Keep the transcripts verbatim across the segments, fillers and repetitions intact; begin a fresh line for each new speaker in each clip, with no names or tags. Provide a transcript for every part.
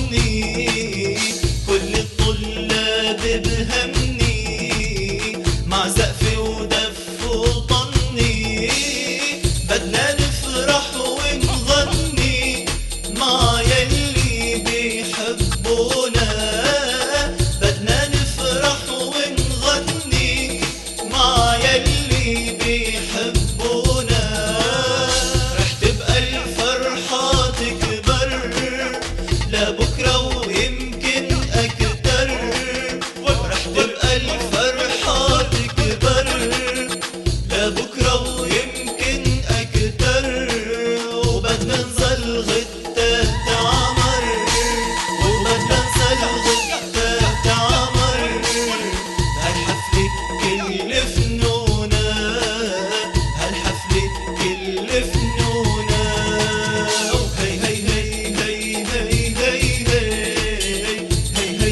وطني، كل الطلاب بهمني، مع سقف ودف وطني، بدنا نفرح ونغني مع يلي بيحبونا، بدنا نفرح ونغني مع يلي بيحبونا. رح تبقى الفرحة تكبر لبكرة ويمكن أكتر، رح تبقى الفرحة تكبر لبكرة ويمكن أكتر، وبدنا نظل غدا تعمر، وبدنا نظل غدا تعمر، هالحفلة كل فنونا، هالحفلة كل فنونا. هي هي هي هي هي هي هي هي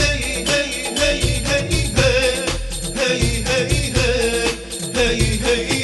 هي هي